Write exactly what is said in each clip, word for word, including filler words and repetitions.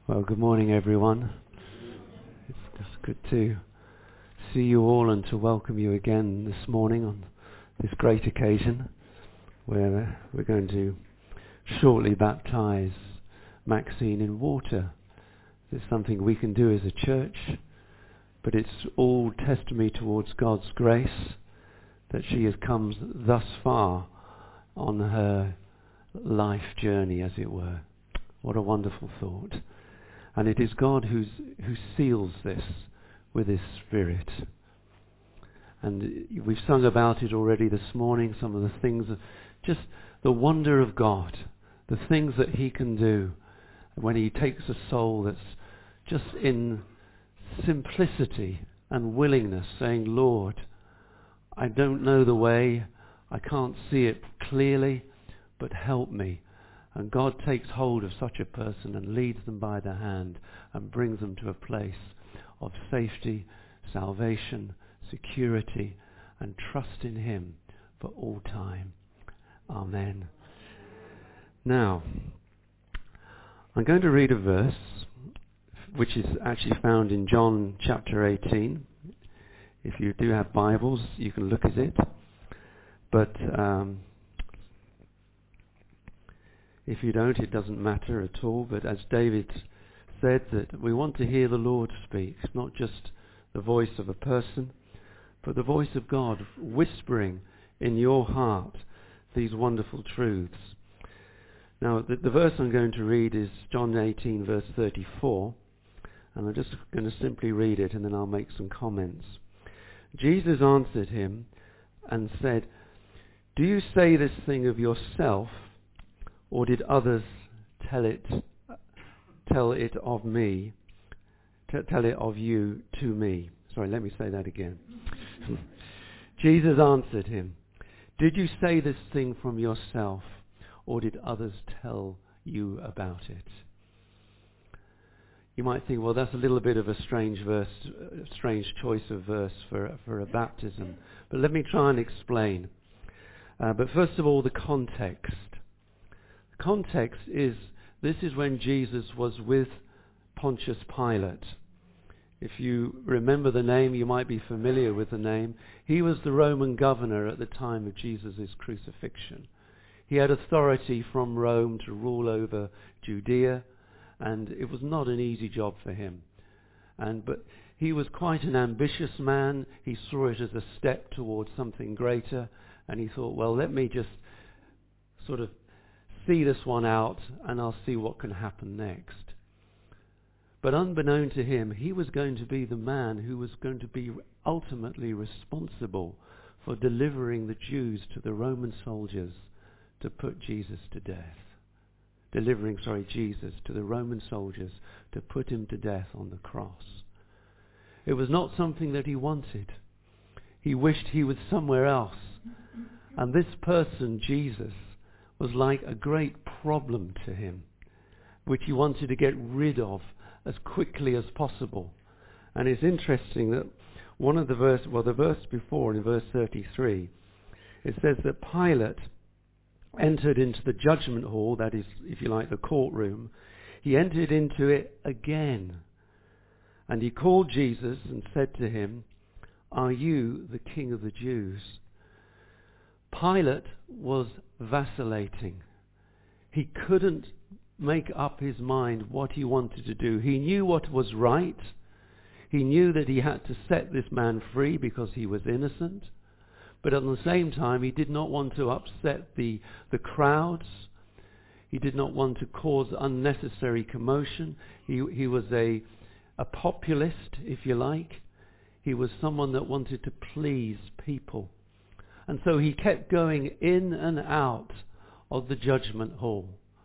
Well, good morning, everyone. It's just good to see you all and to welcome you again this morning on this great occasion where we're going to shortly baptize Maxine in water. It's something we can do as a church, but it's all testimony towards God's grace that she has come thus far on her life journey, as it were. What a wonderful thought. And it is God who's, who seals this with His Spirit. And we've sung about it already this morning, some of the things, just the wonder of God, the things that He can do when He takes a soul that's just in simplicity and willingness, saying, Lord, I don't know the way, I can't see it clearly, but help me. And God takes hold of such a person and leads them by the hand and brings them to a place of safety, salvation, security, and trust in Him for all time. Amen. Now, I'm going to read a verse which is actually found in John chapter eighteen. If you do have Bibles, you can look at it. But um, if you don't, it doesn't matter at all. But as David said, that we want to hear the Lord speak, not just the voice of a person, but the voice of God whispering in your heart these wonderful truths. Now, the, the verse I'm going to read is John eighteen, verse thirty-four. And I'm just going to simply read it, and then I'll make some comments. Jesus answered him and said, "Do you say this thing of yourself, or did others tell it, tell it of me, t- tell it of you to me?" Sorry, let me say that again. Jesus answered him, "Did you say this thing from yourself, or did others tell you about it?" You might think, well, that's a little bit of a strange verse, a strange choice of verse for, for a baptism. But let me try and explain. Uh, but first of all, the context. The context is, this is when Jesus was with Pontius Pilate. If you remember the name, you might be familiar with the name. He was the Roman governor at the time of Jesus' crucifixion. He had authority from Rome to rule over Judea, and it was not an easy job for him. And but he was quite an ambitious man. He saw it as a step towards something greater, and he thought, well, let me just sort of see this one out, and I'll see what can happen next. But unbeknown to him, he was going to be the man who was going to be ultimately responsible for delivering the Jews to the Roman soldiers to put Jesus to death. Delivering, sorry, Jesus to the Roman soldiers to put him to death on the cross. It was not something that he wanted. He wished he was somewhere else. And this person, Jesus, was like a great problem to him, which he wanted to get rid of as quickly as possible. And it's interesting that one of the verse, well, the verse before, in verse thirty-three, it says that Pilate entered into the judgment hall, that is, if you like, the courtroom. He entered into it again. And he called Jesus and said to him, "Are you the King of the Jews?" Pilate was vacillating. He couldn't make up his mind what he wanted to do. He knew what was right. He knew that he had to set this man free because he was innocent. But at the same time, he did not want to upset the, the crowds. He did not want to cause unnecessary commotion. He, he was a, a populist, if you like. He was someone that wanted to please people. And so he kept going in and out of the judgment hall.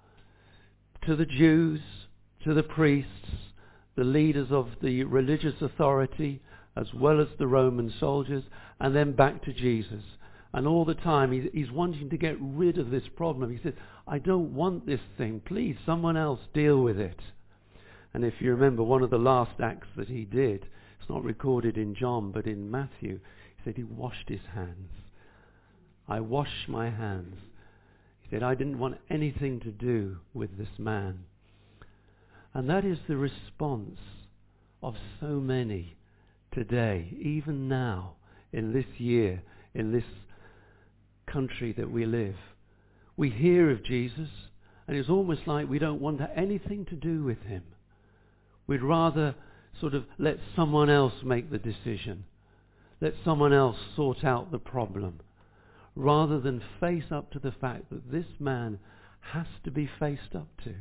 To the Jews, to the priests, the leaders of the religious authority, as well as the Roman soldiers, and then back to Jesus. And all the time he's, he's wanting to get rid of this problem. He says, "I don't want this thing. Please, someone else deal with it." And if you remember, one of the last acts that he did, it's not recorded in John, but in Matthew, he said he washed his hands. "I wash my hands." He said, "I didn't want anything to do with this man." And that is the response of so many today, even now, in this year, in this country that we live. We hear of Jesus, and it's almost like we don't want anything to do with him. We'd rather sort of let someone else make the decision. Let someone else sort out the problem, rather than face up to the fact that this man has to be faced up to.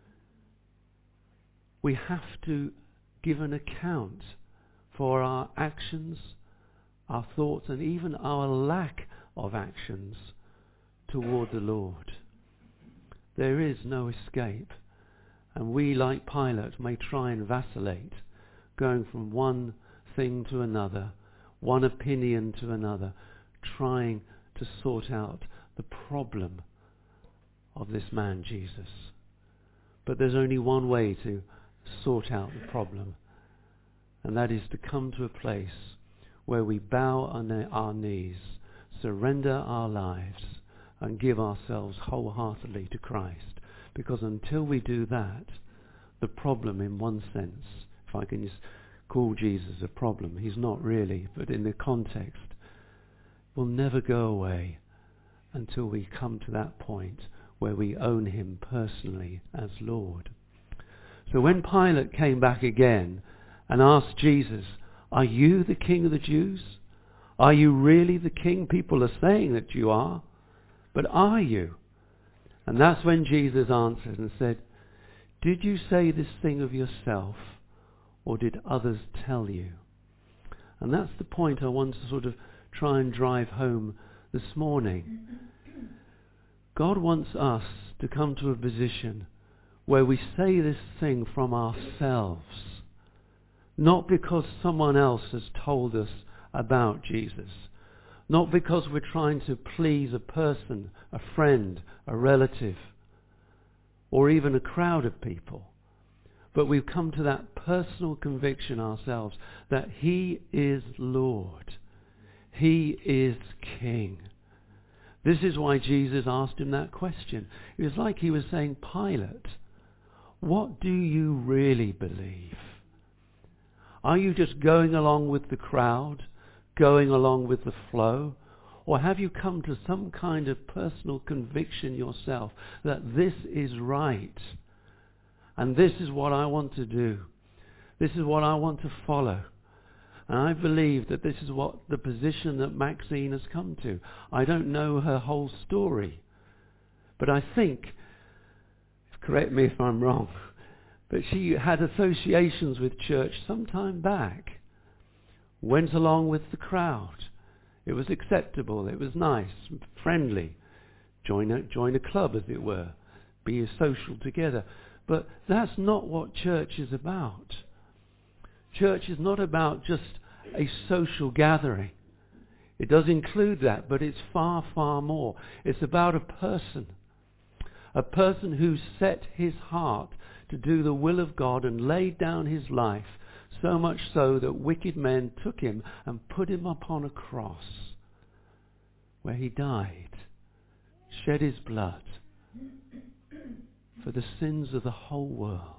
We have to give an account for our actions, our thoughts, and even our lack of actions toward the Lord. There is no escape, and we, like Pilate, may try and vacillate, going from one thing to another, one opinion to another, trying to sort out the problem of this man, Jesus. But there's only one way to sort out the problem, and that is to come to a place where we bow on our knees, surrender our lives, and give ourselves wholeheartedly to Christ. Because until we do that, the problem, in one sense, if I can just call Jesus a problem, he's not really, but in the context, will never go away until we come to that point where we own him personally as Lord. So when Pilate came back again and asked Jesus, "Are you the king of the Jews? Are you really the king? People are saying that you are, but are you?" And that's when Jesus answered and said, "Did you say this thing of yourself, or did others tell you?" And that's the point I want to sort of try and drive home this morning. God wants us to come to a position where we say this thing from ourselves, not because someone else has told us about Jesus, not because we're trying to please a person, a friend, a relative, or even a crowd of people, but we've come to that personal conviction ourselves that he is Lord, he is King. This is why Jesus asked him that question. It was like he was saying, "Pilate, what do you really believe? Are you just going along with the crowd, going along with the flow? Or have you come to some kind of personal conviction yourself that this is right, and this is what I want to do, this is what I want to follow?" And I believe that this is what the position that Maxine has come to. I don't know her whole story, but I think, correct me if I'm wrong, but she had associations with church some time back, went along with the crowd. It was acceptable, it was nice, friendly. Join a, join a club, as it were. Be social together. But that's not what church is about. Church is not about just a social gathering. It does include that, but it's far, far more. It's about a person. A person who set his heart to do the will of God and laid down his life, so much so that wicked men took him and put him upon a cross where he died, shed his blood for the sins of the whole world.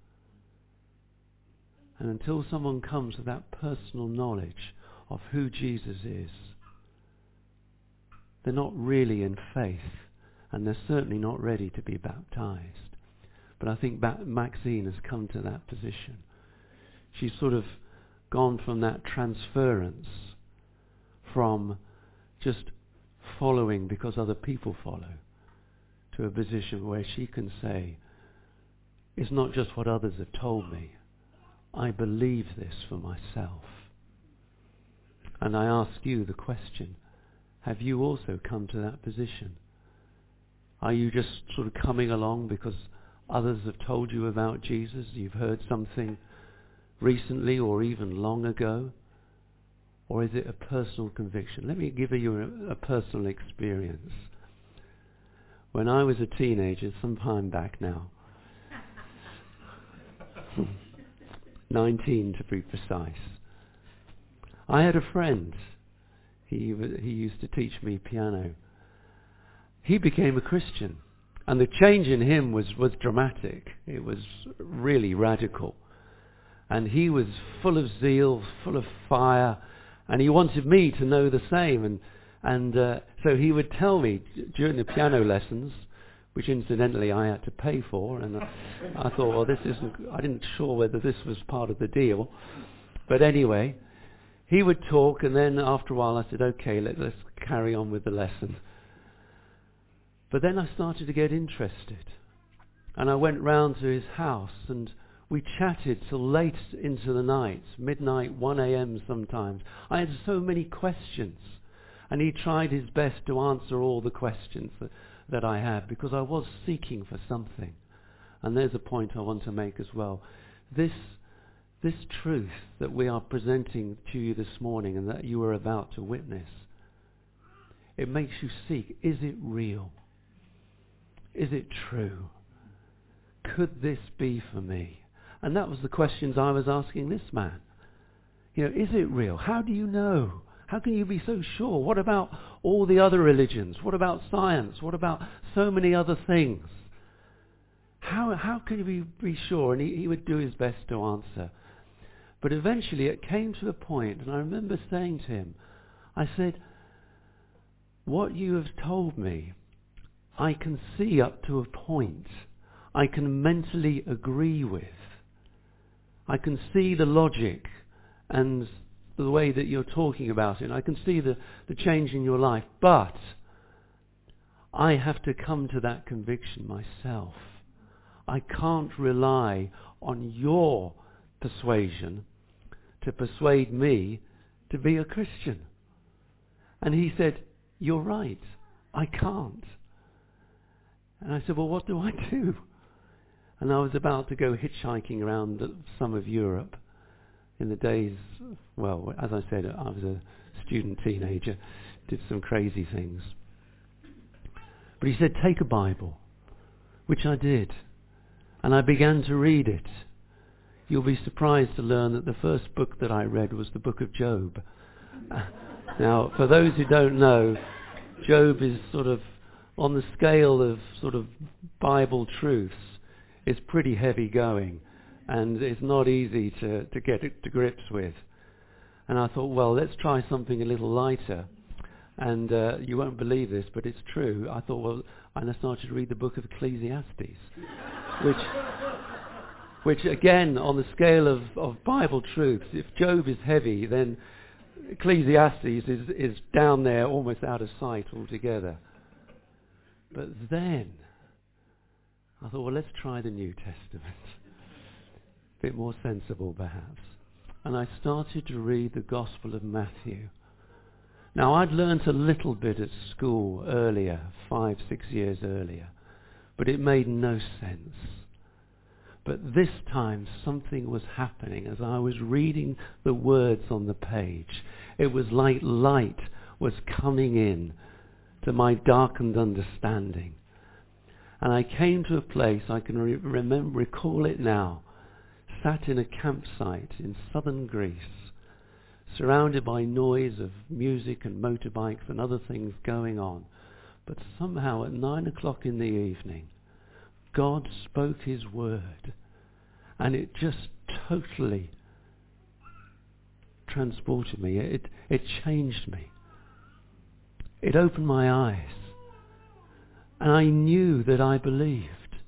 And until someone comes to that personal knowledge of who Jesus is, they're not really in faith, and they're certainly not ready to be baptized. But I think ba- Maxine has come to that position. She's sort of gone from that transference from just following because other people follow to a position where she can say, it's not just what others have told me. I believe this for myself. And I ask you the question, have you also come to that position? Are you just sort of coming along because others have told you about Jesus? You've heard something recently or even long ago? Or is it a personal conviction? Let me give you a, a personal experience. When I was a teenager, some time back now, nineteen to be precise, I had a friend. He, he used to teach me piano. He became a Christian. And the change in him was, was dramatic. It was really radical. And he was full of zeal, full of fire, and he wanted me to know the same. And and uh, so he would tell me during the piano lessons, which incidentally I had to pay for, and I, I thought, well, this isn't, I didn't sure whether this was part of the deal. But anyway, he would talk, and then after a while I said, okay, let, let's carry on with the lesson. But then I started to get interested, and I went round to his house, and we chatted till late into the night, midnight, one a.m. sometimes. I had so many questions, and he tried his best to answer all the questions that, that I had, because I was seeking for something. And there's a point I want to make as well. This, this truth that we are presenting to you this morning and that you are about to witness, it makes you seek, is it real? Is it true? Could this be for me? And that was the questions I was asking this man. You know, is it real? How do you know? How can you be so sure? What about all the other religions? What about science? What about so many other things? How how can you be, be sure? And he, he would do his best to answer. But eventually it came to a point, and I remember saying to him, I said, what you have told me, I can see up to a point. I can mentally agree with. I can see the logic and the way that you're talking about it. I can see the, the change in your life. But I have to come to that conviction myself. I can't rely on your persuasion to persuade me to be a Christian. And he said, you're right. I can't. And I said, well, what do I do? And I was about to go hitchhiking around some of Europe in the days, well, as I said, I was a student teenager, did some crazy things. But he said, take a Bible, which I did. And I began to read it. You'll be surprised to learn that the first book that I read was the book of Job. Now, for those who don't know, Job is sort of, on the scale of sort of Bible truths, is pretty heavy going, and it's not easy to, to get it to grips with. And I thought, well, let's try something a little lighter. And uh, you won't believe this, but it's true. I thought, well, and I started to read the book of Ecclesiastes, which, which again, on the scale of, of Bible truths, if Job is heavy, then Ecclesiastes is, is down there, almost out of sight altogether. But then I thought, well, let's try the New Testament. A bit more sensible, perhaps. And I started to read the Gospel of Matthew. Now, I'd learnt a little bit at school earlier, five, six years earlier, but it made no sense. But this time, something was happening as I was reading the words on the page. It was like light was coming in to my darkened understanding. And I came to a place, I can re- remember, recall it now, sat in a campsite in southern Greece, surrounded by noise of music and motorbikes and other things going on. But somehow at nine o'clock in the evening, God spoke his word, and it just totally transported me. It, it changed me. It opened my eyes. And I knew that I believed.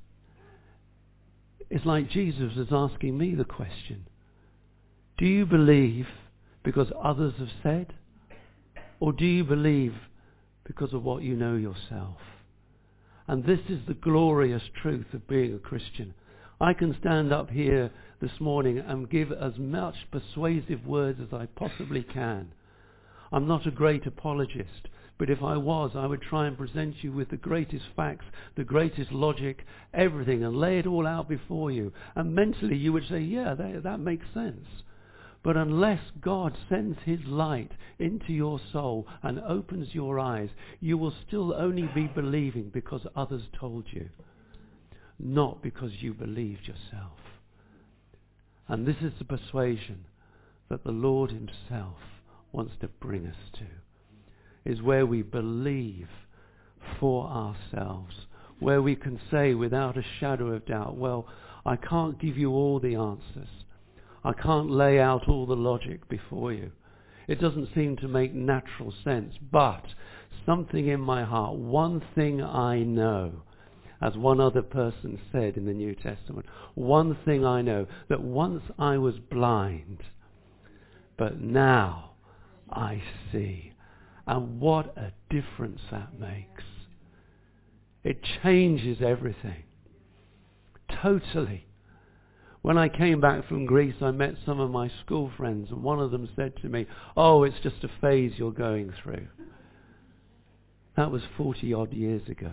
It's like Jesus was asking me the question, do you believe because others have said? Or do you believe because of what you know yourself? And this is the glorious truth of being a Christian. I can stand up here this morning and give as much persuasive words as I possibly can. I'm not a great apologist, but if I was, I would try and present you with the greatest facts, the greatest logic, everything, and lay it all out before you. And mentally you would say, yeah, that, that makes sense. But unless God sends his light into your soul and opens your eyes, you will still only be believing because others told you, not because you believed yourself. And this is the persuasion that the Lord himself wants to bring us to, is where we believe for ourselves where we can say without a shadow of doubt, well, I can't give you all the answers. I can't lay out all the logic before you. It doesn't seem to make natural sense, but something in my heart, one thing I know, as one other person said in the New Testament, one thing I know, that once I was blind, but now I see. And what a difference that makes. It changes everything. Totally. When I came back from Greece, I met some of my school friends, and one of them said to me, oh, it's just a phase you're going through. That was forty odd years ago.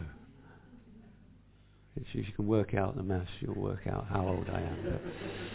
If you can work out the maths, you'll work out how old I am. But,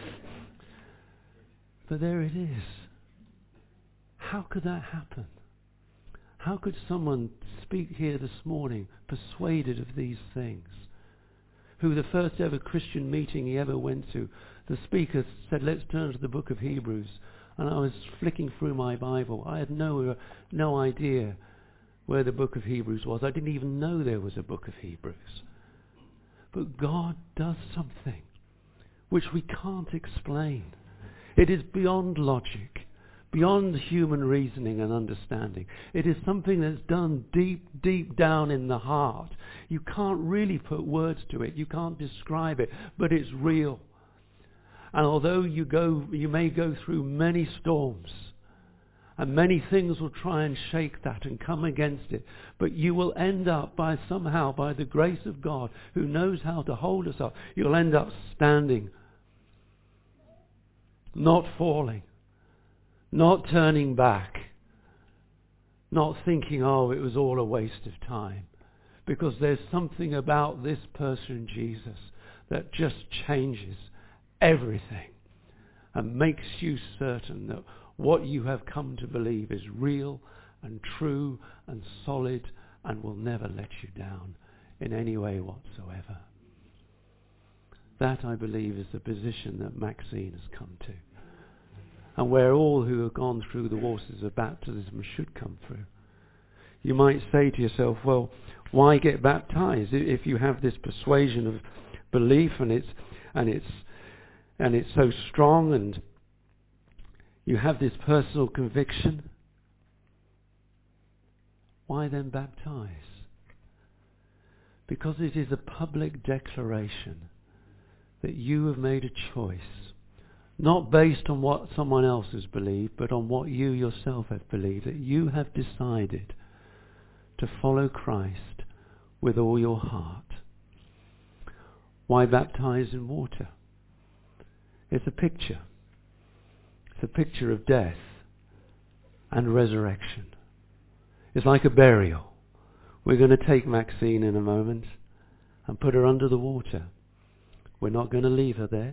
but there it is. How could that happen? How could someone speak here this morning persuaded of these things? Who the first ever Christian meeting he ever went to, the speaker said, let's turn to the book of Hebrews. And I was flicking through my Bible. I had no, uh, no idea where the book of Hebrews was. I didn't even know there was a book of Hebrews. But God does something which we can't explain. It is beyond logic, beyond human reasoning and understanding. It is something that's done deep, deep down in the heart. You can't really put words to it. You can't describe it, but it's real. And although you go, you may go through many storms, and many things will try and shake that and come against it, but you will end up by somehow, by the grace of God, who knows how to hold us up, you'll end up standing, not falling, not turning back, not thinking, oh, it was all a waste of time. Because there's something about this person, Jesus, that just changes everything and makes you certain that what you have come to believe is real and true and solid and will never let you down in any way whatsoever. That, I believe, is the position that Maxine has come to, and where all who have gone through the waters of baptism should come through. You might say to yourself, well, why get baptized if you have this persuasion of belief and it's and it's and it's so strong and you have this personal conviction? Why then baptize? Because it is a public declaration that you have made a choice, not based on what someone else has believed, but on what you yourself have believed, that you have decided to follow Christ with all your heart. Why baptize in water? It's a picture. It's a picture of death and resurrection. It's like a burial. We're going to take Maxine in a moment and put her under the water. We're not going to leave her there.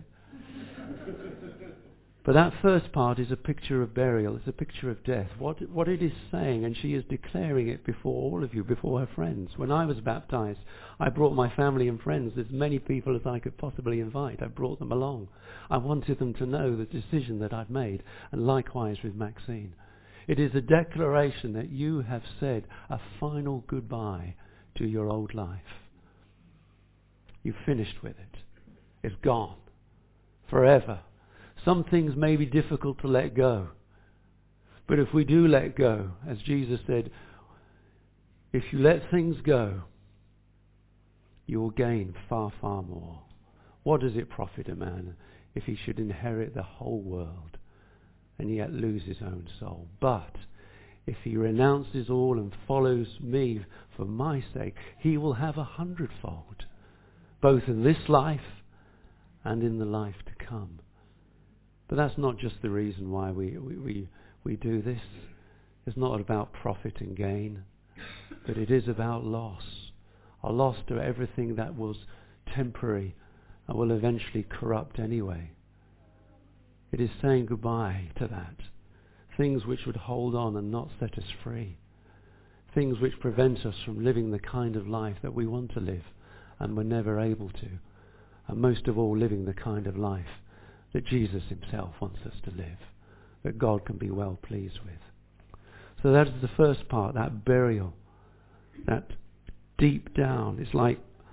But that first part is a picture of burial. It's a picture of death. What, what it is saying, and she is declaring it before all of you, before her friends. When I was baptized, I brought my family and friends, as many people as I could possibly invite. I brought them along. I wanted them to know the decision that I'd made, and likewise with Maxine. It is a declaration that you have said a final goodbye to your old life. You've finished with it. It's gone. Forever. Some things may be difficult to let go. But if we do let go, as Jesus said, if you let things go, you will gain far, far more. What does it profit a man if he should inherit the whole world and yet lose his own soul? But if he renounces all and follows me for my sake, he will have a hundredfold, both in this life and in the life to come. But that's not just the reason why we, we, we, we do this. It's not about profit and gain, but it is about loss. A loss to everything that was temporary and will eventually corrupt anyway. It is saying goodbye to that. Things which would hold on and not set us free. Things which prevent us from living the kind of life that we want to live and we're never able to. And most of all, living the kind of life that Jesus himself wants us to live, that God can be well pleased with. So that is the first part, that burial, that deep down. It's like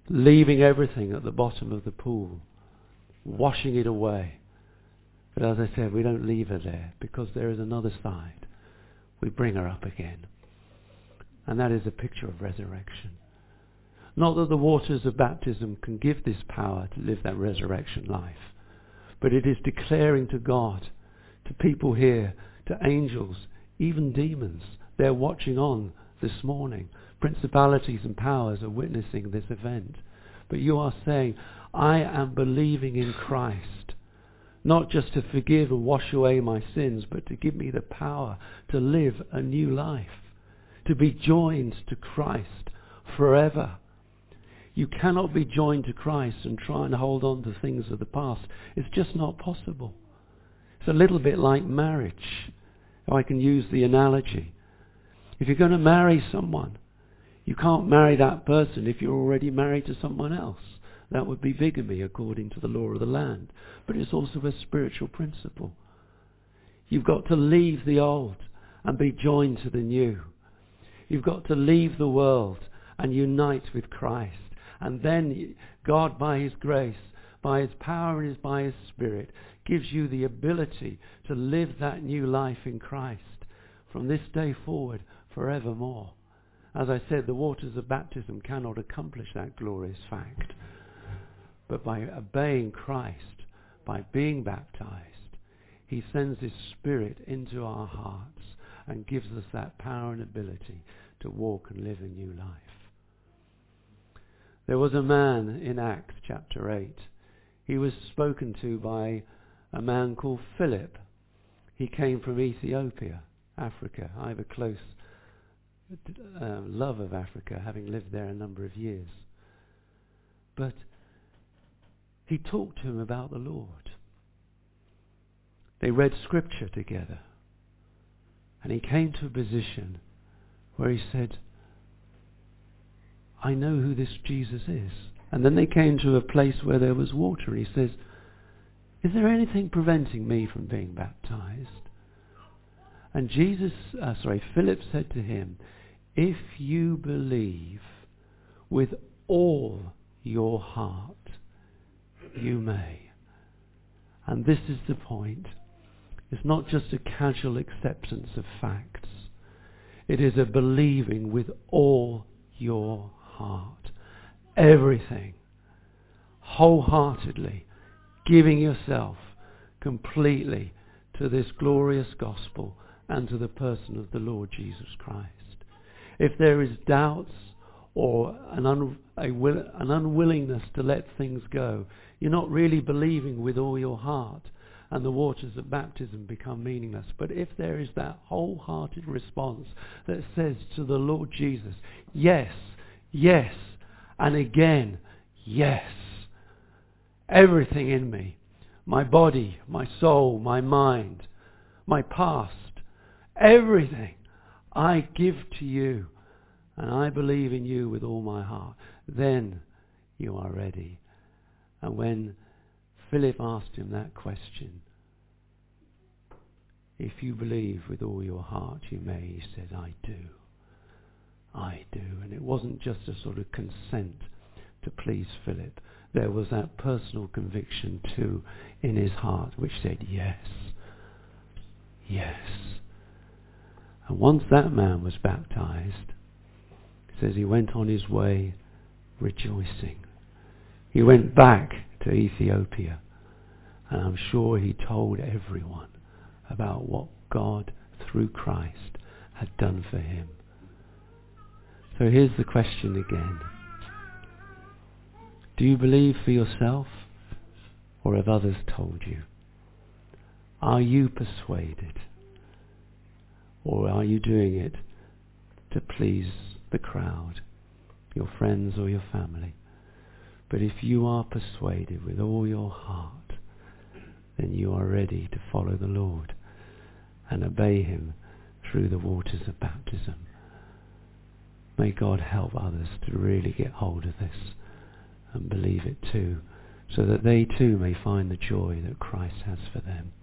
leaving everything at the bottom of the pool, washing it away. But as I said, we don't leave her there, because there is another side. We bring her up again. And that is a picture of resurrection. Not that the waters of baptism can give this power to live that resurrection life, but it is declaring to God, to people here, to angels, even demons. They're watching on this morning. Principalities and powers are witnessing this event. But you are saying, I am believing in Christ, not just to forgive and wash away my sins, but to give me the power to live a new life, to be joined to Christ forever. You cannot be joined to Christ and try and hold on to things of the past. It's just not possible. It's a little bit like marriage, if I can use the analogy. If you're going to marry someone, you can't marry that person if you're already married to someone else. That would be bigamy according to the law of the land. But it's also a spiritual principle. You've got to leave the old and be joined to the new. You've got to leave the world and unite with Christ. And then God, by His grace, by His power and by His Spirit, gives you the ability to live that new life in Christ from this day forward forevermore. As I said, the waters of baptism cannot accomplish that glorious fact. But by obeying Christ, by being baptized, He sends His Spirit into our hearts and gives us that power and ability to walk and live a new life. There was a man in Acts chapter eight. He was spoken to by a man called Philip. He came from Ethiopia, Africa. I have a close uh, love of Africa, having lived there a number of years. But he talked to him about the Lord. They read scripture together. And he came to a position where he said, I know who this Jesus is. And then they came to a place where there was water. And he says, is there anything preventing me from being baptized? And Jesus, uh, sorry, Philip said to him, if you believe with all your heart, you may. And this is the point. It's not just a casual acceptance of facts. It is a believing with all your heart. Everything. Wholeheartedly. Giving yourself completely to this glorious gospel and to the person of the Lord Jesus Christ. If there is doubts or an, un, a will, an unwillingness to let things go, you're not really believing with all your heart, and the waters of baptism become meaningless. But if there is that wholehearted response that says to the Lord Jesus, yes, yes, and again, yes, everything in me, my body, my soul, my mind, my past, everything, I give to you, and I believe in you with all my heart, then you are ready. And when Philip asked him that question, if you believe with all your heart, you may, he said, I do. I do. And it wasn't just a sort of consent to please Philip. There was that personal conviction too in his heart which said, yes, yes. And once that man was baptized, it says he went on his way rejoicing. He went back to Ethiopia, and I'm sure he told everyone about what God, through Christ, had done for him. So here's the question again. Do you believe for yourself, or have others told you? Are you persuaded? Or are you doing it to please the crowd, your friends or your family? But if you are persuaded with all your heart, then you are ready to follow the Lord and obey Him through the waters of baptism. May God help others to really get hold of this and believe it too, so that they too may find the joy that Christ has for them.